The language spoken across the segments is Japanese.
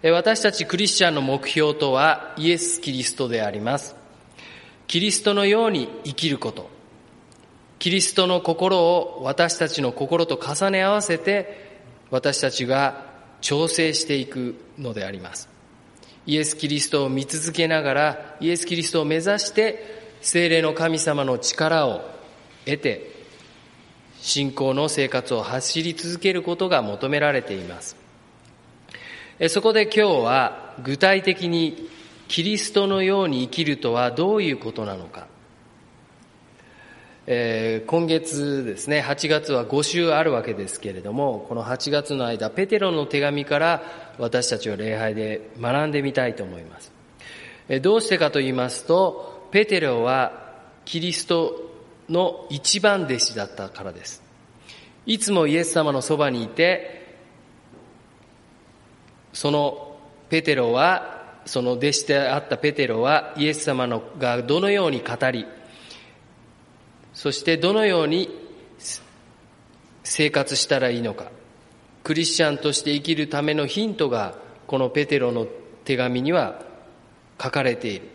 私たちクリスチャンの目標とはイエス・キリストであります。キリストのように生きること、キリストの心を私たちの心と重ね合わせて私たちが調整していくのであります。イエス・キリストを見続けながら、イエス・キリストを目指して聖霊の神様の力を得て信仰の生活を走り続けることが求められています。そこで今日は具体的にキリストのように生きるとはどういうことなのか。今月ですね、8月は5週あるわけですけれども、この8月の間、ペテロの手紙から私たちは礼拝で学んでみたいと思います。どうしてかと言いますと、ペテロはキリストの一番弟子だったからです。いつもイエス様のそばにいて、その弟子であったペテロはイエス様がどのように語り、そしてどのように生活したらいいのか、クリスチャンとして生きるためのヒントがこのペテロの手紙には書かれている。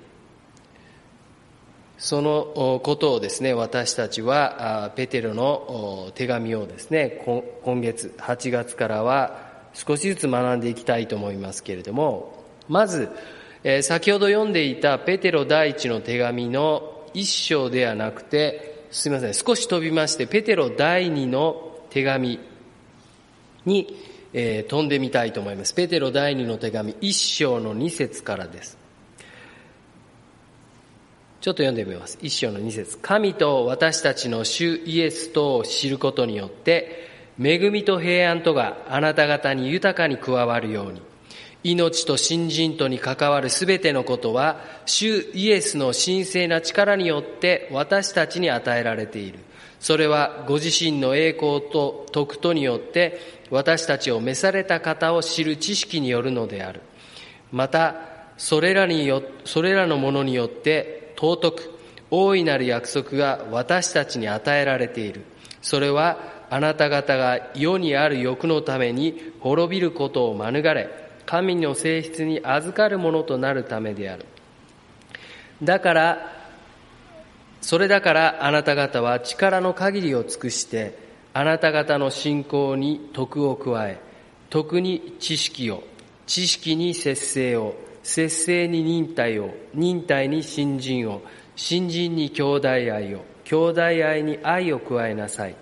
そのことをですね、私たちはペテロの手紙をですね、今月8月からは少しずつ学んでいきたいと思いますけれども、まず先ほど読んでいたペテロ第一の手紙の一章ではなくて、すみません、少し飛びましてペテロ第二の手紙に、飛んでみたいと思います。ペテロ第二の手紙一章の2節からです。ちょっと読んでみます。一章の2節。神と私たちの主イエスとを知ることによって恵みと平安とがあなた方に豊かに加わるように、命と信心とに関わるすべてのことは主イエスの神聖な力によって私たちに与えられている。それはご自身の栄光と徳とによって私たちを召された方を知る知識によるのである。またそれらのものによって尊く大いなる約束が私たちに与えられている。それはあなた方が世にある欲のために滅びることを免れ、神の性質に預かるものとなるためである。それだからあなた方は力の限りを尽くして、あなた方の信仰に徳を加え、徳に知識を、知識に節制を、節制に忍耐を、忍耐に信心を、信心に兄弟愛を、兄弟愛に愛を加えなさい。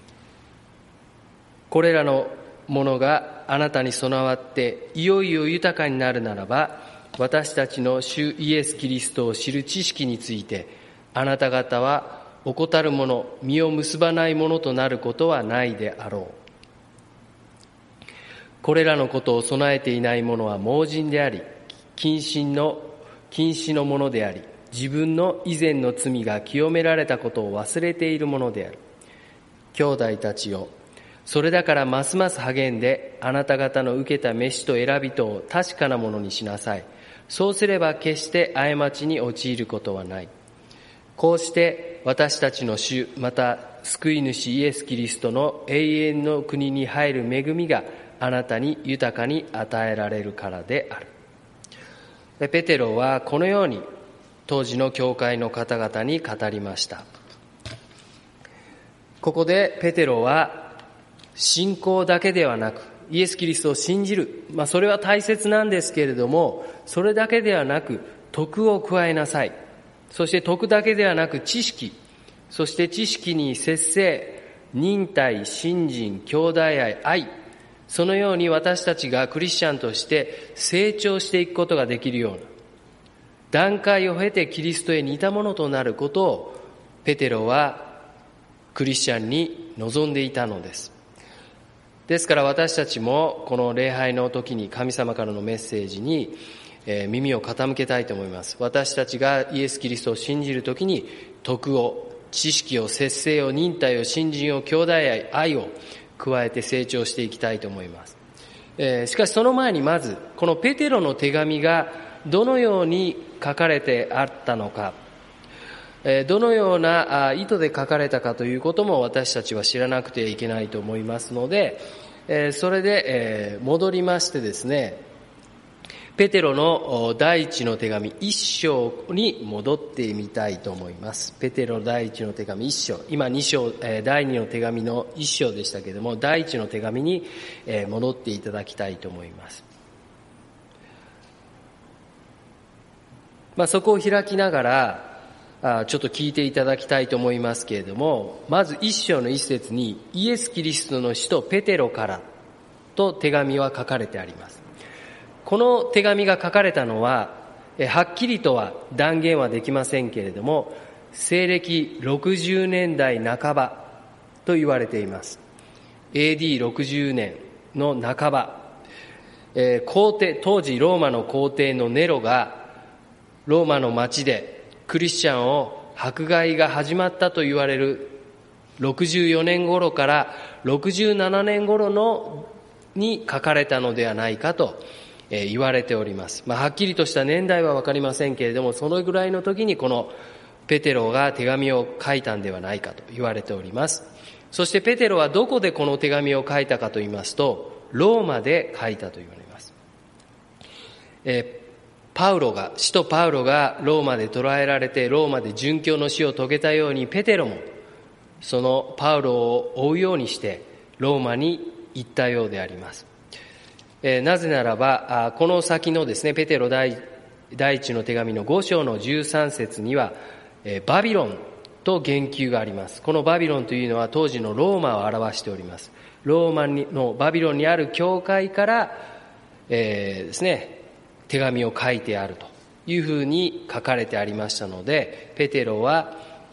これらのものがあなたに備わっていよいよ豊かになるならば、私たちの主イエス・キリストを知る知識についてあなた方は怠るもの、実を結ばないものとなることはないであろう。これらのことを備えていない者は盲人であり、禁止のものであり、自分の以前の罪が清められたことを忘れているものである。兄弟たちよ、それだからますます励んで、あなた方の受けた召しと選びとを確かなものにしなさい。そうすれば決して過ちに陥ることはない。こうして私たちの主、また救い主イエス・キリストの永遠の国に入る恵みがあなたに豊かに与えられるからである。ペテロはこのように当時の教会の方々に語りました。ここでペテロは信仰だけではなく、イエス・キリストを信じる、それは大切なんですけれども、それだけではなく徳を加えなさい。そして徳だけではなく知識、そして知識に節制、忍耐、信心、兄弟愛、そのように私たちがクリスチャンとして成長していくことができるような段階を経てキリストへ似たものとなることをペテロはクリスチャンに望んでいたのです。ですから私たちもこの礼拝の時に神様からのメッセージに耳を傾けたいと思います。私たちがイエス・キリストを信じる時に徳を、知識を、節制を、忍耐を、信心を、兄弟愛を加えて成長していきたいと思います。しかしその前にまずこのペテロの手紙がどのように書かれてあったのか、どのような意図で書かれたかということも私たちは知らなくてはいけないと思いますので、それで戻りましてですね、 ペテロの第一の手紙1章に戻ってみたいと思います。ペテロ第一の手紙1章、今2章、第2の手紙の1章でしたけれども、第一の手紙に戻っていただきたいと思います。そこを開きながらちょっと聞いていただきたいと思いますけれども、まず1章の1節にイエス・キリストの使徒ペテロからと手紙は書かれてあります。この手紙が書かれたのははっきりとは断言はできませんけれども、西暦60年代半ばと言われています。 AD60 年の半ば、皇帝、当時ローマの皇帝のネロがローマの町でクリスチャンを迫害が始まったと言われる64年頃から67年頃に書かれたのではないかと言われております。はっきりとした年代は分かりませんけれども、そのぐらいの時にこのペテロが手紙を書いたんではないかと言われております。そしてペテロはどこでこの手紙を書いたかと言いますと、ローマで書いたと言われます。使徒パウロがローマで捕らえられてローマで殉教の死を遂げたように、ペテロもそのパウロを追うようにしてローマに行ったようであります。なぜならばこの先のですね、ペテロ第一の手紙の5章の13節にはバビロンと言及があります。このバビロンというのは当時のローマを表しております。ローマのバビロンにある教会からですね、手紙を書いてあるというふうに書かれてありましたので、ペテロは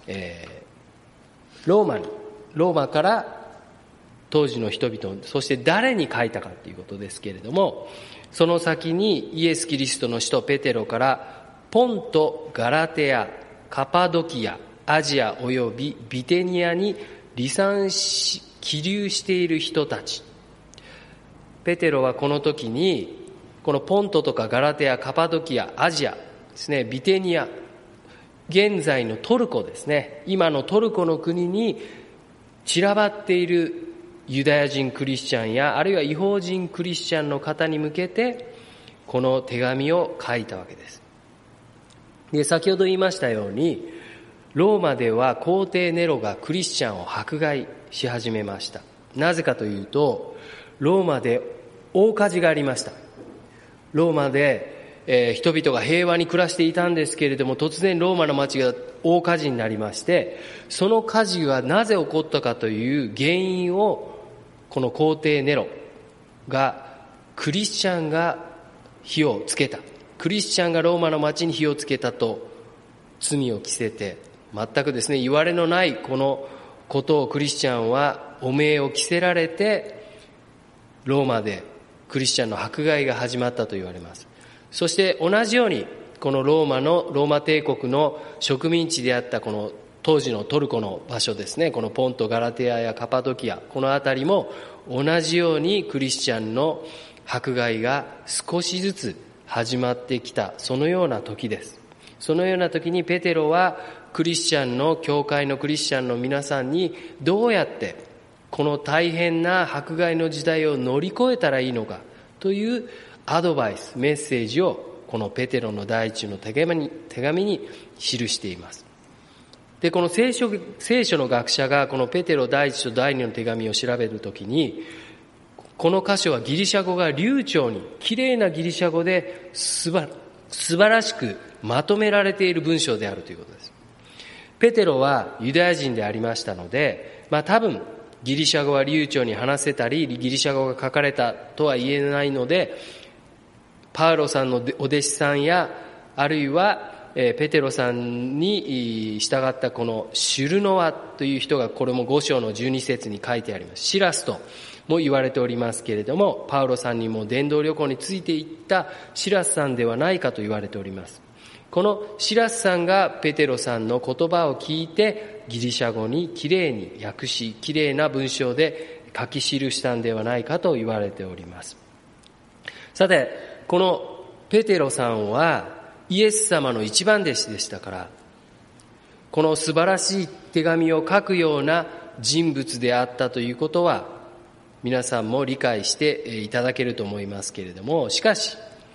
ローマから当時の人々、そして誰に書いたかということですけれども、その先にイエス・キリストの使徒ペテロからポント、ガラテア、カパドキア、アジアおよびビテニアに離散し起立している人たち。ペテロはこの時にこのポントとかガラテア、カパドキア、アジアですね、ビテニア、現在のトルコですね、今のトルコの国に散らばっているユダヤ人クリスチャンやあるいは異邦人クリスチャンの方に向けてこの手紙を書いたわけです。で、先ほど言いましたように、ローマでは皇帝ネロがクリスチャンを迫害し始めました。なぜかというと、ローマで大火事がありました。ローマで、人々が平和に暮らしていたんですけれども、突然ローマの町が大火事になりまして、その火事はなぜ起こったかという原因をこの皇帝ネロが、クリスチャンが火をつけた、クリスチャンがローマの町に火をつけたと罪を着せて、全くですね、言われのないこのことをクリスチャンは汚名を着せられて、ローマでクリスチャンの迫害が始まったと言われます。そして同じようにこのローマ帝国の植民地であったこの当時のトルコの場所ですね、このポント、ガラテアやカパドキア、この辺りも同じようにクリスチャンの迫害が少しずつ始まってきた、そのような時です。そのような時にペテロはクリスチャンの教会のクリスチャンの皆さんにどうやってこの大変な迫害の時代を乗り越えたらいいのかというアドバイス、メッセージをこのペテロの第一の手紙に記しています。で、この聖書の学者がこのペテロ第一と第二の手紙を調べるときに、この箇所はギリシャ語が流暢に、綺麗なギリシャ語で素晴らしくまとめられている文章であるということです。ペテロはユダヤ人でありましたので、多分ギリシャ語は流暢に話せたり、ギリシャ語が書かれたとは言えないので、パウロさんのお弟子さんや、あるいはペテロさんに従ったこのシュルノワという人が、これも5章の12節に書いてあります。シラスとも言われておりますけれども、パウロさんにも伝道旅行についていったシラスさんではないかと言われております。このシラスさんがペテロさんの言葉を聞いてギリシャ語にきれいに訳し、きれいな文章で書き記したんではないかと言われております。さて、このペテロさんはイエス様の一番弟子でしたから、この素晴らしい手紙を書くような人物であったということは皆さんも理解していただけると思いますけれども、しかし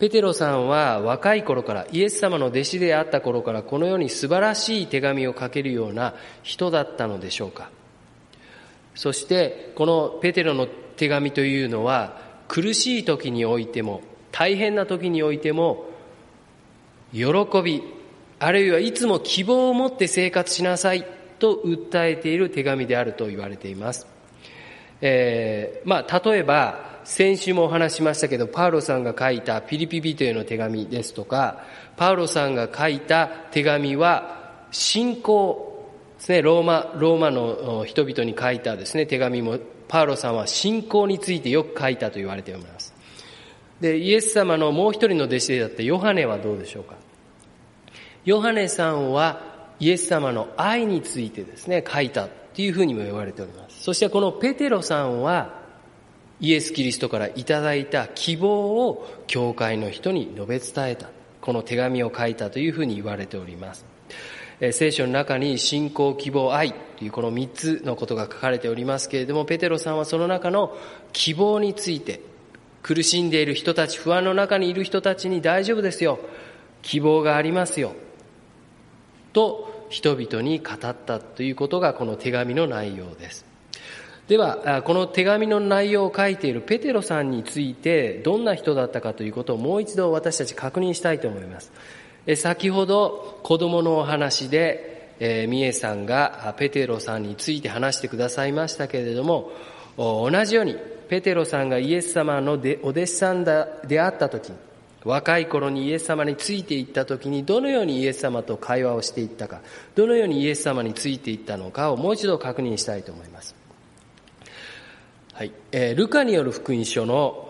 ペテロさんは若い頃から、イエス様の弟子であった頃から、このように素晴らしい手紙を書けるような人だったのでしょうか。そしてこのペテロの手紙というのは、苦しい時においても、大変な時においても、喜び、あるいはいつも希望を持って生活しなさいと訴えている手紙であると言われています。例えば先週もお話ししましたけど、パウロさんが書いたピリピ人への手紙ですとか、パウロさんが書いた手紙は信仰ですね。ローマの人々に書いたですね手紙も、パウロさんは信仰についてよく書いたと言われています。で、イエス様のもう一人の弟子であったヨハネはどうでしょうか。ヨハネさんはイエス様の愛についてですね書いたというふうにも言われております。そしてこのペテロさんはイエス・キリストからいただいた希望を教会の人に述べ伝えた、この手紙を書いたというふうに言われております。聖書の中に信仰、希望、愛というこの3つのことが書かれておりますけれども、ペテロさんはその中の希望について、苦しんでいる人たち、不安の中にいる人たちに大丈夫ですよ、希望がありますよと人々に語ったということがこの手紙の内容です。ではこの手紙の内容を書いているペテロさんについてどんな人だったかということをもう一度私たち確認したいと思います。先ほど子供のお話でミエさんがペテロさんについて話してくださいましたけれども、同じようにペテロさんがイエス様のお弟子さんであった時に、若い頃にイエス様についていった時にどのようにイエス様と会話をしていったか、どのようにイエス様についていったのかをもう一度確認したいと思います。はい、ルカによる福音書の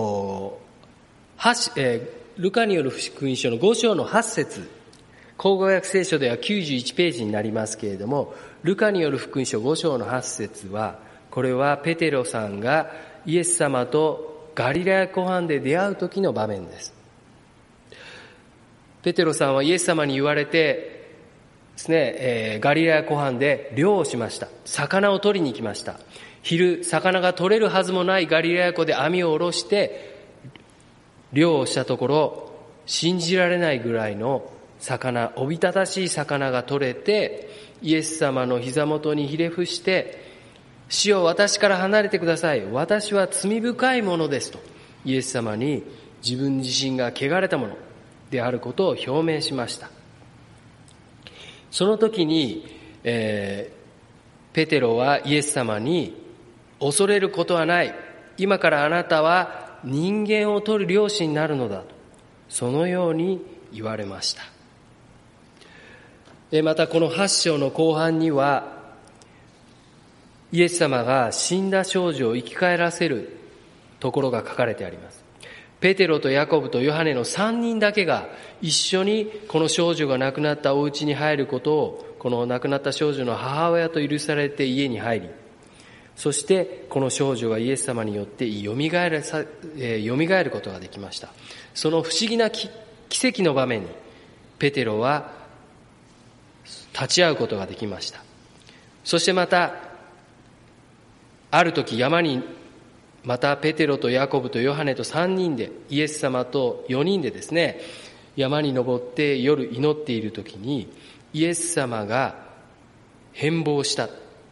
ルカによる福音書の5章の8節、口語訳聖書では91ページになりますけれども、ルカによる福音書5章の8節は、これはペテロさんがイエス様とガリラヤ湖畔で出会う時の場面です。ペテロさんはイエス様に言われてですね、ガリラヤ湖畔で漁をしました。魚を取りに行きました。昼、魚が取れるはずもないガリラヤ湖で網を下ろして漁をしたところ、信じられないぐらいの魚、おびただしい魚が取れて、イエス様の膝元にひれ伏して、主よ、私から離れてください。私は罪深いものですと、イエス様に自分自身が汚れたものであることを表明しました。その時に、ペテロはイエス様に、恐れることはない。今からあなたは人間を取る漁師になるのだと、そのように言われました。またこの8章の後半には、イエス様が死んだ少女を生き返らせるところが書かれてあります。ペテロとヤコブとヨハネの3人だけが一緒にこの少女が亡くなったお家に入ることを、この亡くなった少女の母親と許されて家に入り、そしてこの少女がイエス様によってよみがえることができました。その不思議な奇跡の場面にペテロは立ち会うことができました。そしてまたある時、山にまたペテロとヤコブとヨハネと3人で、イエス様と4人でですね、山に登って夜祈っている時にイエス様が変貌した。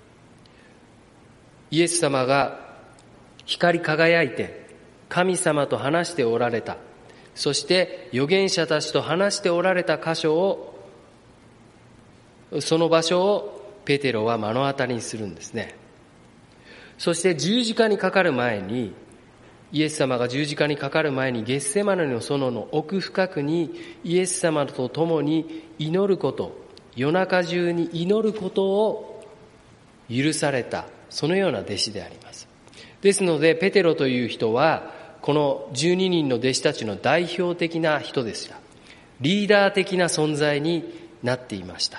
イエス様が光り輝いて神様と話しておられた。そして預言者たちと話しておられた箇所を、その場所をペテロは目の当たりにするんですね。そして十字架にかかる前に、イエス様が十字架にかかる前にゲッセマネの園の奥深くにイエス様と共に祈ること、夜中中に祈ることを許された、そのような弟子であります。ですのでペテロという人はこの12人の弟子たちの代表的な人でした。リーダー的な存在になっていました。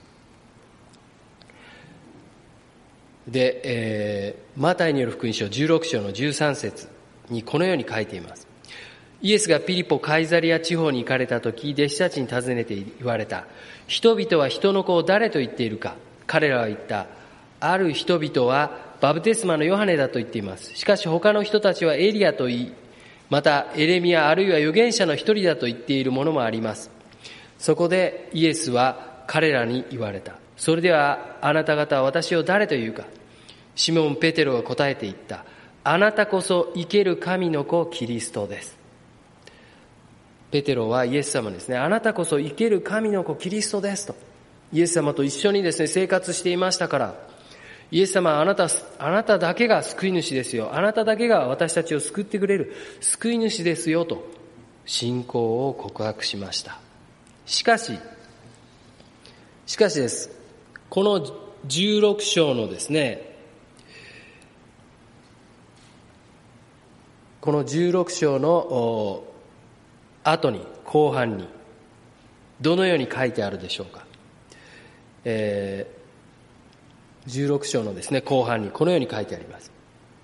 で、マタイによる福音書16章の13節にこのように書いています。イエスがピリポ・カイザリア地方に行かれた時、弟子たちに尋ねて言われた。人々は人の子を誰と言っているか。彼らは言った。ある人々はバプテスマのヨハネだと言っています。しかし他の人たちはエリアと言い、 またエレミヤあるいは預言者の一人だと言っているものもあります。そこでイエスは彼らに言われた。それではあなた方は私を誰というか。シモン・ペテロが答えて言った。あなたこそ生ける神の子キリストです。ペテロはイエス様ですね、あなたこそ生ける神の子キリストですと、イエス様と一緒にですね生活していましたから、イエス様はあなただけが救い主ですよ、あなただけが私たちを救ってくれる救い主ですよと信仰を告白しました。しかしです、この16章のですね、この16章の後に、後半にどのように書いてあるでしょうか。16章のですね後半にこのように書いてあります。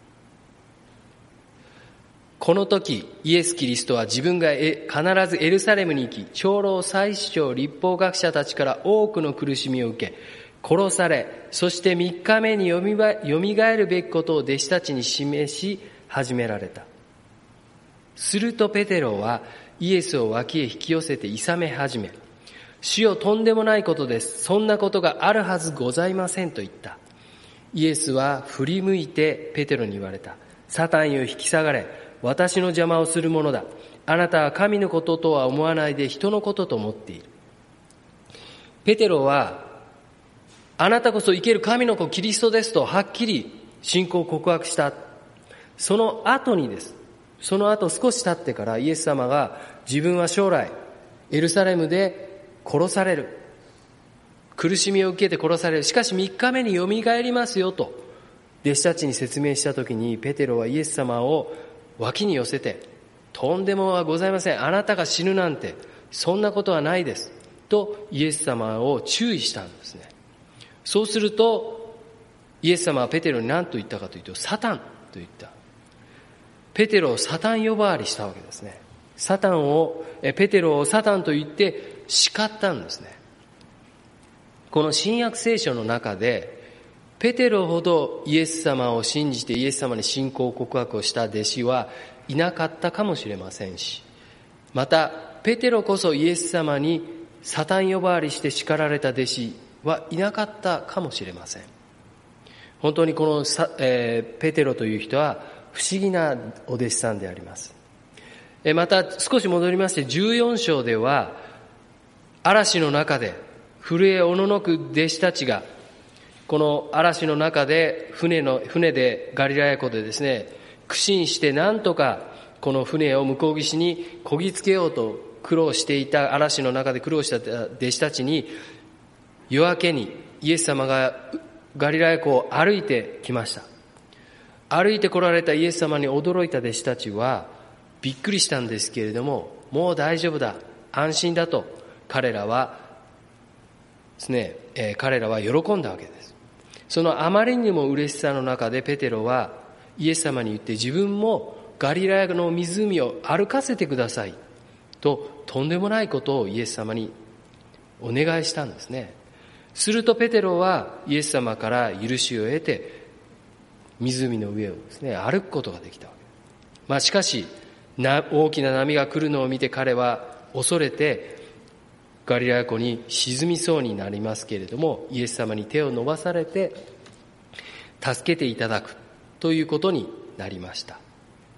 この時イエス・キリストは自分が必ずエルサレムに行き、長老、祭司長、律法学者たちから多くの苦しみを受け、殺され、そして3日目によみがえるべきことを弟子たちに示し始められた。するとペテロはイエスを脇へ引き寄せて諌め始め、主よ、とんでもないことです。そんなことがあるはずございませんと言った。イエスは振り向いてペテロに言われた。サタンよ、引き下がれ。私の邪魔をするものだ。あなたは神のこととは思わないで人のことと思っている。ペテロはあなたこそ生ける神の子キリストですとはっきり信仰を告白した。その後にです。その後少し経ってからイエス様が自分は将来エルサレムで殺される、苦しみを受けて殺される、しかし3日目によみがえりますよと弟子たちに説明したときに、ペテロはイエス様を脇に寄せて、とんでもございません、あなたが死ぬなんてそんなことはないですとイエス様を注意したんですね。そうするとイエス様はペテロに何と言ったかというと、サタンと言った。ペテロをサタン呼ばわりしたわけですね。ペテロをサタンと言って叱ったんですね。この新約聖書の中でペテロほどイエス様を信じてイエス様に信仰告白をした弟子はいなかったかもしれませんし、またペテロこそイエス様にサタン呼ばわりして叱られた弟子はいなかったかもしれません。本当にこのペテロという人は不思議なお弟子さんであります。また少し戻りまして14章では、嵐の中で震えおののく弟子たちがこの嵐の中で船でガリラヤ湖でですね苦心して何とかこの船を向こう岸に漕ぎつけようと苦労していた、嵐の中で苦労した弟子たちに夜明けにイエス様がガリラヤ湖を歩いてきました。歩いて来られたイエス様に驚いた弟子たちはびっくりしたんですけれども、もう大丈夫だ、安心だと彼らは喜んだわけです。そのあまりにも嬉しさの中でペテロはイエス様に言って、自分もガリラヤの湖を歩かせてくださいととんでもないことをイエス様にお願いしたんですね。するとペテロはイエス様から許しを得て湖の上をですね歩くことができたわけ。しかし大きな波が来るのを見て彼は恐れてガリラヤ湖に沈みそうになりますけれども、イエス様に手を伸ばされて助けていただくということになりました。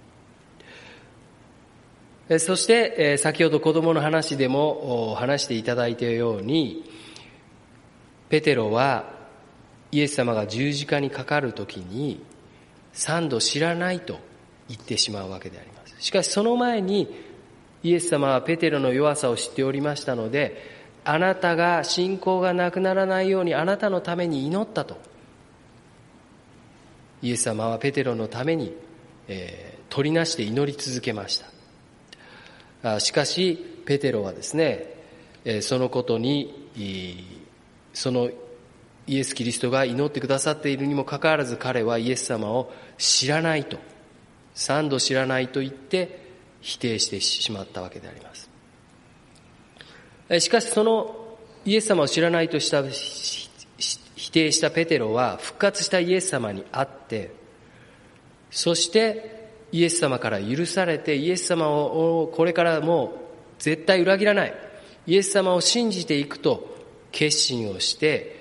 そして先ほど子供の話でも話していただいたように、ペテロはイエス様が十字架にかかるときに3度知らないと言ってしまうわけであります。しかしその前にイエス様はペテロの弱さを知っておりましたので、あなたが信仰がなくならないようにあなたのために祈ったと、イエス様はペテロのために、取りなして祈り続けました。しかしペテロはですね、そのことにそのイエス・キリストが祈ってくださっているにもかかわらず、彼はイエス様を知らないと、3度知らないと言って否定してしまったわけであります。しかしそのイエス様を知らないとした否定したペテロは復活したイエス様に会って、そしてイエス様から許されて、イエス様をこれからもう絶対裏切らない、イエス様を信じていくと決心をして、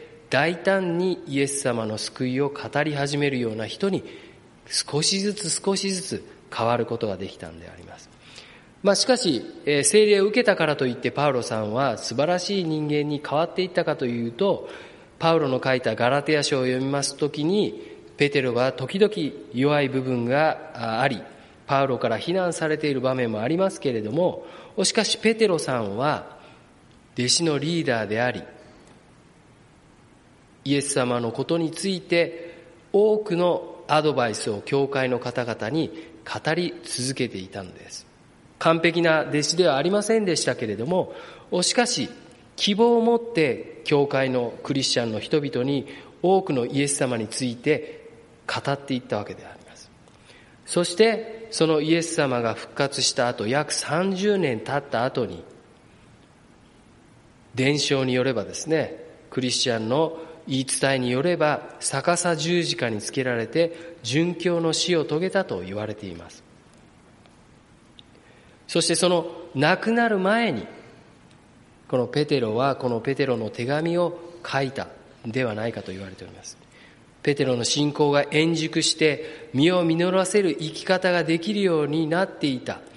大胆にイエス様の救いを語り始めるような人に少しずつ変わることができたんであります。しかし、聖霊を受けたからといってパウロさんは素晴らしい人間に変わっていったかというと、パウロの書いたガラテヤ書を読みますときに、ペテロは時々弱い部分があり、パウロから非難されている場面もありますけれども、しかしペテロさんは弟子のリーダーであり、イエス様のことについて多くのアドバイスを教会の方々に語り続けていたのです。完璧な弟子ではありませんでしたけれども、しかし希望を持って教会のクリスチャンの人々に多くのイエス様について語っていったわけであります。そしてそのイエス様が復活した後、約30年経った後に、伝承によればですね、クリスチャンの言い伝えによれば、逆さ十字架につけられて殉教の死を遂げたと言われています。そしてその亡くなる前に、このペテロはこのペテロの手紙を書いたではないかと言われております。ペテロの信仰が円熟して実を実らせる生き方ができるようになっていた、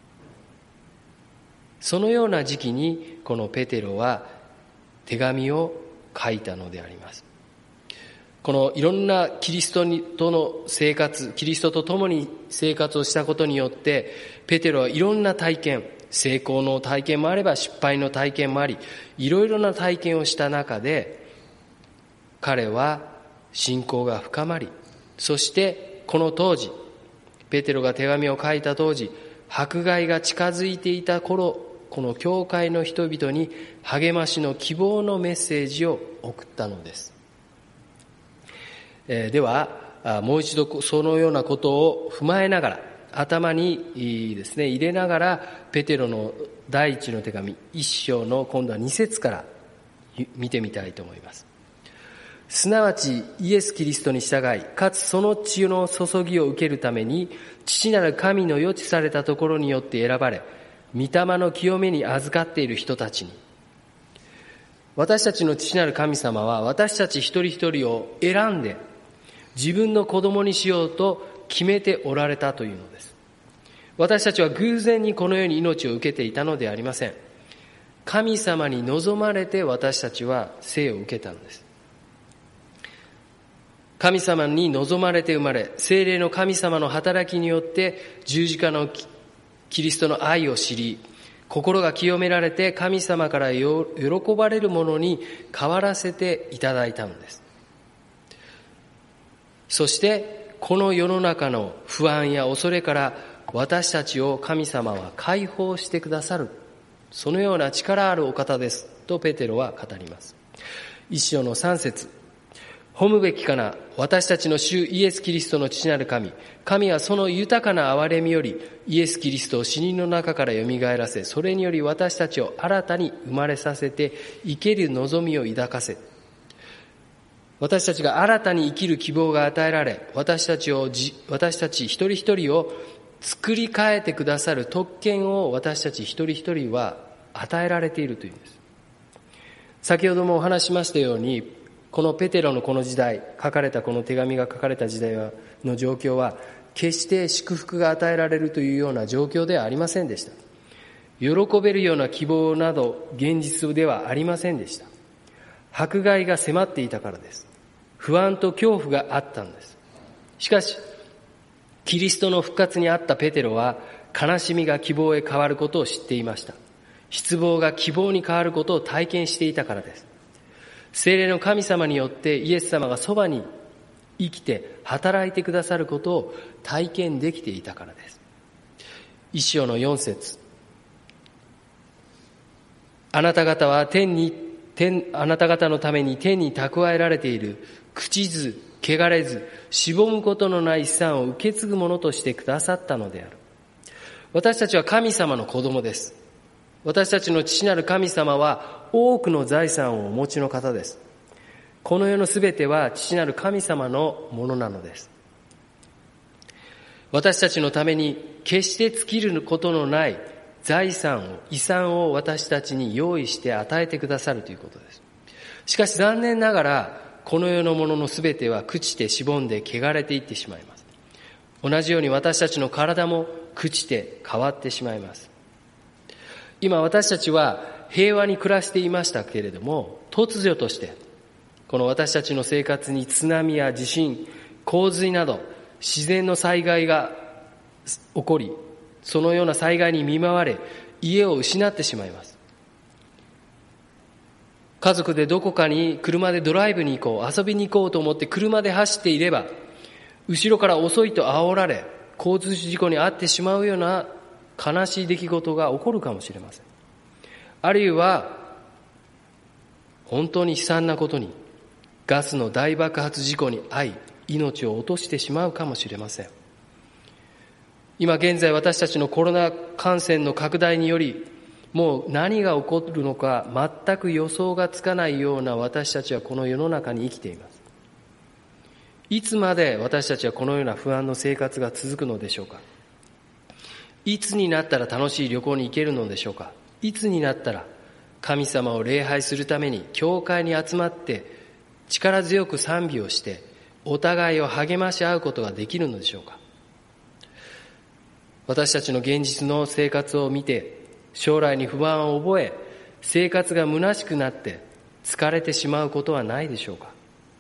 そのような時期にこのペテロは手紙を書いたのであります。このいろんなキリストとの生活、キリストと共に生活をしたことによって、ペテロはいろんな体験、成功の体験もあれば失敗の体験もあり、いろいろな体験をした中で、彼は信仰が深まり、そしてこの当時、ペテロが手紙を書いた当時、迫害が近づいていた頃、この教会の人々に励ましの希望のメッセージを送ったのです。ではもう一度そのようなことを踏まえながら、頭にですね入れながら、ペテロの第一の手紙1章の今度は2節から見てみたいと思います。すなわちイエス・キリストに従い、かつその血の注ぎを受けるために、父なる神の予知されたところによって選ばれ、御霊の清めに預かっている人たちに、私たちの父なる神様は私たち一人一人を選んで自分の子供にしようと決めておられたというのです。私たちは偶然にこの世に命を受けていたのではありません。神様に望まれて私たちは生を受けたのです。神様に望まれて生まれ、聖霊の神様の働きによって十字架のキリストの愛を知り、心が清められて神様から喜ばれるものに変わらせていただいたのです。そしてこの世の中の不安や恐れから私たちを神様は解放してくださる、そのような力あるお方ですとペテロは語ります。一章の3節、褒むべきかな、私たちの主イエス・キリストの父なる神、神はその豊かな憐れみよりイエス・キリストを死人の中からよみがえらせ、それにより私たちを新たに生まれさせて生ける望みを抱かせ、私たちが新たに生きる希望が与えられ、私たち一人一人を作り変えてくださる特権を私たち一人一人は与えられているというんです。先ほどもお話しましたように、このペテロのこの時代、書かれたこの手紙が書かれた時代の状況は、決して祝福が与えられるというような状況ではありませんでした。喜べるような希望など現実ではありませんでした。迫害が迫っていたからです。不安と恐怖があったんです。しかし、キリストの復活にあったペテロは、悲しみが希望へ変わることを知っていました。失望が希望に変わることを体験していたからです。聖霊の神様によってイエス様がそばに生きて働いてくださることを体験できていたからです。一章の4節、あなた方のために天に蓄えられている朽ちず汚れずしぼむことのない資産を受け継ぐものとしてくださったのである。私たちは神様の子供です。私たちの父なる神様は多くの財産をお持ちの方です。この世のすべては父なる神様のものなのです。 私たちのために決して尽きることのない財産遺産を私たちに用意して与えてくださるということです。しかし残念ながら、この世のもののすべては朽ちてしぼんで汚れていってしまいます。同じように私たちの体も朽ちて変わってしまいます。今私たちは平和に暮らしていましたけれども、突如としてこの私たちの生活に津波や地震、洪水など自然の災害が起こり、そのような災害に見舞われ、家を失ってしまいます。家族でどこかに車でドライブに行こう、遊びに行こうと思って車で走っていれば、後ろから遅いと煽られ、交通事故に遭ってしまうような悲しい出来事が起こるかもしれません。あるいは本当に悲惨なことにガスの大爆発事故に遭い、命を落としてしまうかもしれません。今現在私たちのコロナ感染の拡大により、もう何が起こるのか全く予想がつかないような私たちはこの世の中に生きています。いつまで私たちはこのような不安の生活が続くのでしょうか。いつになったら楽しい旅行に行けるのでしょうか。いつになったら神様を礼拝するために教会に集まって力強く賛美をしてお互いを励まし合うことができるのでしょうか。私たちの現実の生活を見て将来に不安を覚え、生活が虚しくなって疲れてしまうことはないでしょう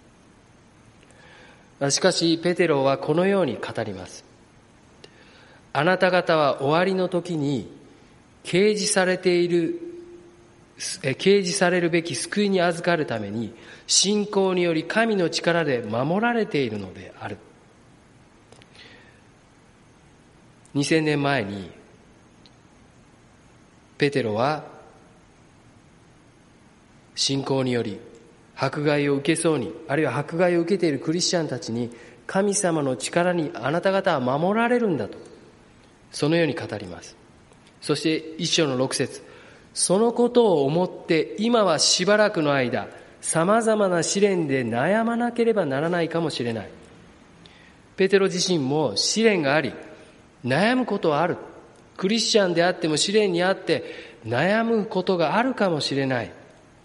か。しかしペテロはこのように語ります。あなた方は終わりの時に掲示されるべき救いに預かるために信仰により神の力で守られているのである。2000年前にペテロは信仰により迫害を受けそうに、あるいは迫害を受けているクリスチャンたちに、神様の力にあなた方は守られるんだと、そのように語ります。そして1章の6節、そのことを思って今はしばらくの間さまざまな試練で悩まなければならないかもしれない。ペテロ自身も試練があり悩むことはある。クリスチャンであっても試練にあって悩むことがあるかもしれない。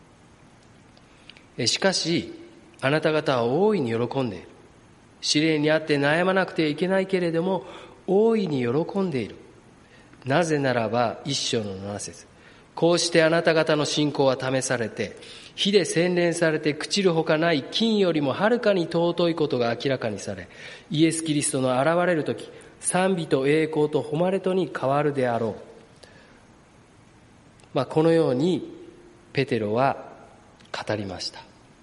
しかしあなた方は大いに喜んでいる。試練にあって悩まなくてはいけないけれども大いに喜んでいる。なぜならば1章の7節、こうしてあなた方の信仰は試されて火で洗練されて朽ちるほかない金よりもはるかに尊いことが明らかにされ、イエス・キリストの現れるとき賛美と栄光と誉れとに変わるであろう。このようにペテロは語りました。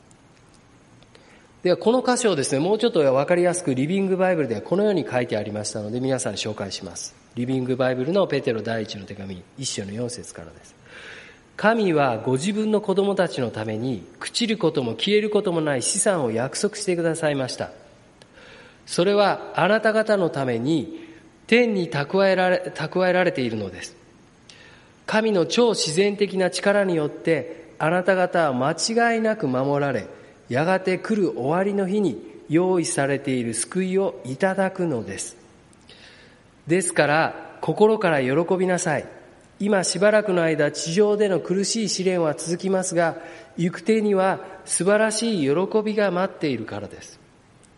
ではこの箇所をですね、もうちょっと分かりやすくリビングバイブルではこのように書いてありましたので、皆さんに紹介します。リビングバイブルのペテロ第一の手紙1章の4節からです。神はご自分の子供たちのために朽ちることも消えることもない資産を約束してくださいました。それはあなた方のために天に蓄えられているのです。神の超自然的な力によってあなた方は間違いなく守られ、やがて来る終わりの日に用意されている救いをいただくのです。ですから心から喜びなさい。今しばらくの間地上での苦しい試練は続きますが、行く手には素晴らしい喜びが待っているからです。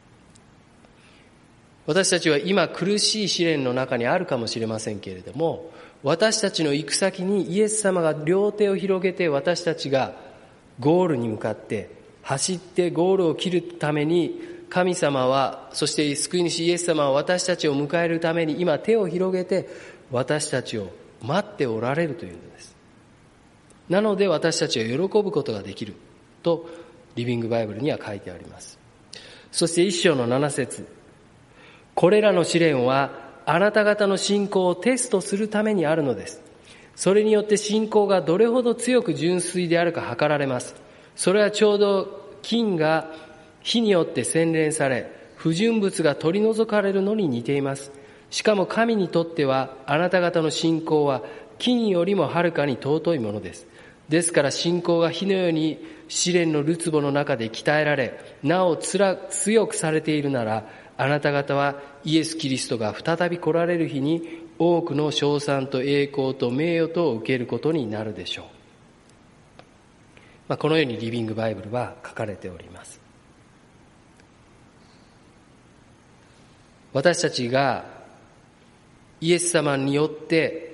私たちは今苦しい試練の中にあるかもしれませんけれども、私たちの行く先にイエス様が両手を広げて、私たちがゴールに向かって走ってゴールを切るために、神様は、そして救い主イエス様は私たちを迎えるために今手を広げて私たちを待っておられるというのです。なので私たちは喜ぶことができるとリビングバイブルには書いてあります。そして1章の7節、これらの試練はあなた方の信仰をテストするためにあるのです。それによって信仰がどれほど強く純粋であるか測られます。それはちょうど金が火によって洗練され不純物が取り除かれるのに似ています。しかも神にとってはあなた方の信仰は金よりもはるかに尊いものです。ですから信仰が火のように試練のるつぼの中で鍛えられ、なお強くされているなら、 あなた方はイエス・キリストが再び来られる日に多くの称賛と栄光と名誉とを受けることになるでしょう。このようにリビングバイブルは書かれております。私たちがイエス様によって、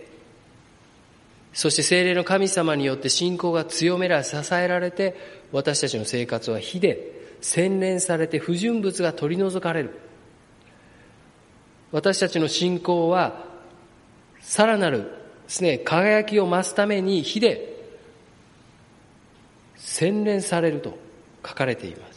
そして聖霊の神様によって信仰が強められ支えられて、私たちの生活は火で洗練されて不純物が取り除かれる。私たちの信仰はさらなるですね、輝きを増すために火で洗練されると書かれています。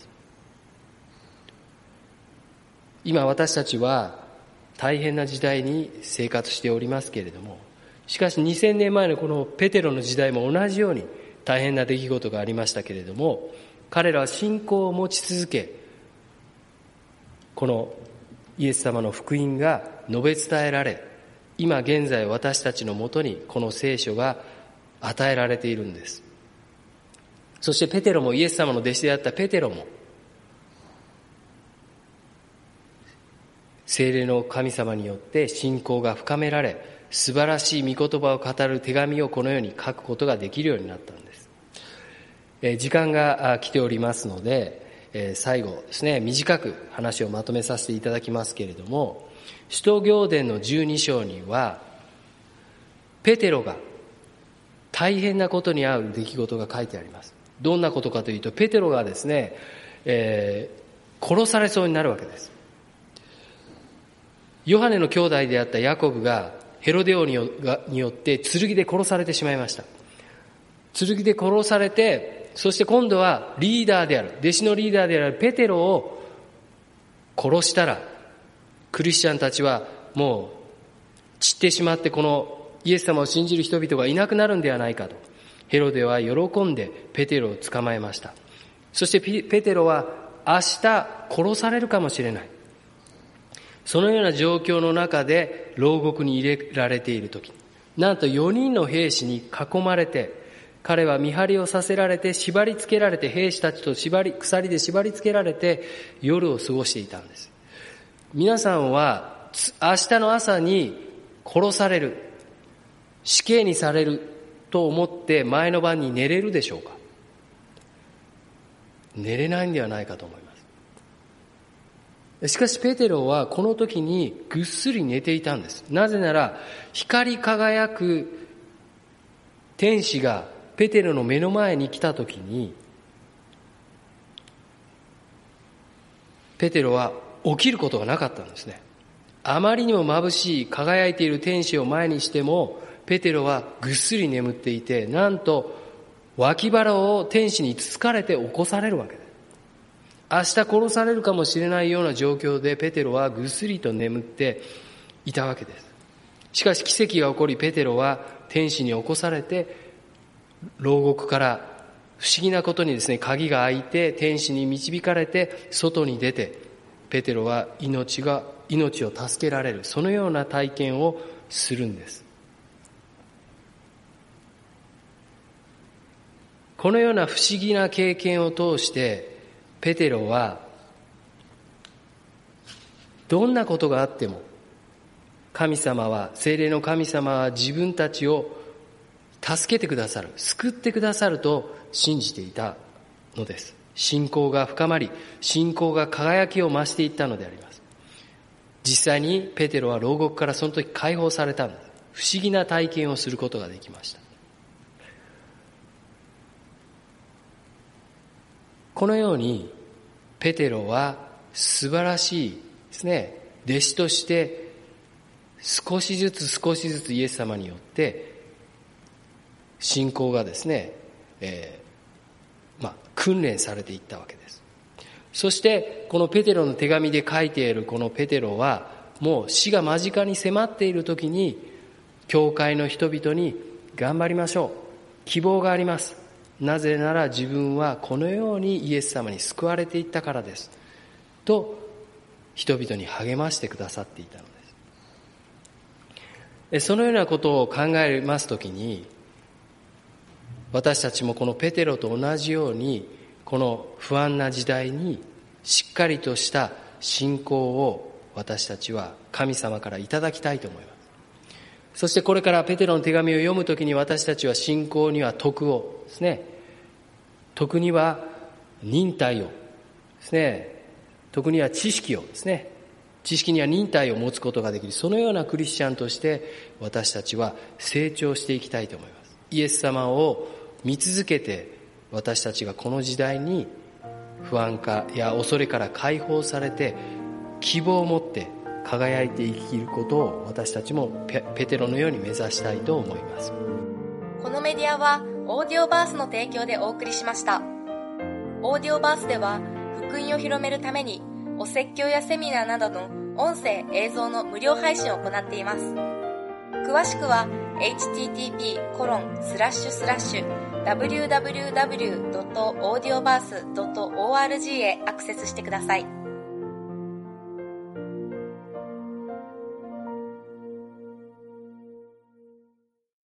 今私たちは大変な時代に生活しておりますけれども、しかし2000年前のこのペテロの時代も同じように大変な出来事がありましたけれども、彼らは信仰を持ち続け、このイエス様の福音が述べ伝えられ、今現在私たちのもとにこの聖書が与えられているんです。そしてペテロも、イエス様の弟子であったペテロも、聖霊の神様によって信仰が深められ、素晴らしい御言葉を語る手紙をこのように書くことができるようになったんです。時間が来ておりますので、最後ですね、短く話をまとめさせていただきますけれども、使徒行伝の12章には、ペテロが大変なことに遭う出来事が書いてあります。どんなことかというと、ペテロがですね、殺されそうになるわけです。ヨハネの兄弟であったヤコブがヘロデ王によって剣で殺されてしまいました。剣で殺されて、そして今度はリーダーである、弟子のリーダーであるペテロを殺したら、クリスチャンたちはもう散ってしまって、このイエス様を信じる人々がいなくなるんではないかと、ヘロデは喜んでペテロを捕まえました。そしてペテロは明日殺されるかもしれない。そのような状況の中で牢獄に入れられているとき、なんと4人の兵士に囲まれて、彼は見張りをさせられて、縛り付けられて、兵士たちと鎖で縛り付けられて夜を過ごしていたんです。皆さんは明日の朝に殺される、死刑にされると思って前の晩に寝れるでしょうか？寝れないんではないかと思います。しかしペテロはこの時にぐっすり寝ていたんです。なぜなら、光り輝く天使がペテロの目の前に来た時に、ペテロは起きることがなかったんですね。あまりにも眩しい輝いている天使を前にしても、ペテロはぐっすり眠っていて、なんと脇腹を天使につつかれて起こされるわけです。明日殺されるかもしれないような状況でペテロはぐっすりと眠っていたわけです。しかし奇跡が起こり、ペテロは天使に起こされて、牢獄から不思議なことにですね、鍵が開いて天使に導かれて外に出て、ペテロは命を助けられる、そのような体験をするんです。このような不思議な経験を通してペテロは、どんなことがあっても神様は、聖霊の神様は自分たちを助けてくださる、救ってくださると信じていたのです。信仰が深まり、信仰が輝きを増していったのであります。実際にペテロは牢獄からその時解放されたんです。不思議な体験をすることができました。このようにペテロは素晴らしいですね、弟子として少しずつイエス様によって信仰がですね、訓練されていったわけです。そしてこのペテロの手紙で書いているこのペテロは、もう死が間近に迫っている時に教会の人々に、頑張りましょう、希望があります、なぜなら自分はこのようにイエス様に救われていったからですと人々に励ましてくださっていたのです。そのようなことを考えますときに、私たちもこのペテロと同じように、この不安な時代にしっかりとした信仰を私たちは神様からいただきたいと思います。そしてこれからペテロの手紙を読むときに、私たちは信仰には徳をですね、徳には忍耐をですね、徳には知識をですね、知識には忍耐を持つことができる、そのようなクリスチャンとして私たちは成長していきたいと思います。イエス様を見続けて、私たちがこの時代に不安かや恐れから解放されて、希望を持って輝いて生きることを私たちもペテロのように目指したいと思います。 このメディアはオーディオバースの提供でお送りしました。オーディオバースでは福音を広めるためにお説教やセミナーなどの音声映像の無料配信を行っています。詳しくは http://www.audioverse.org へアクセスしてください。